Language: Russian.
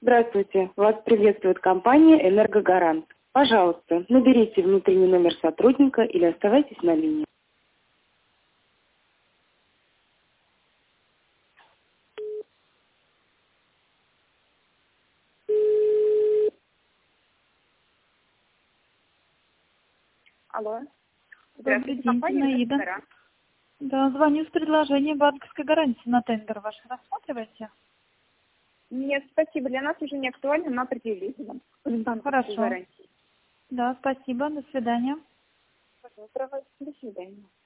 Здравствуйте, вас приветствует компания «Энергогарант». Пожалуйста, наберите внутренний номер сотрудника или оставайтесь на линии. Алло. Добрый Здравствуйте, день, компания Зинаида. «Энергогарант». Да, звоню с предложением банковской гарантии на тендер ваш. Рассматриваете? Нет, спасибо. Для нас уже не актуально, мы определились. Банковскую Хорошо. гарантию. Да, спасибо. До свидания. До свидания.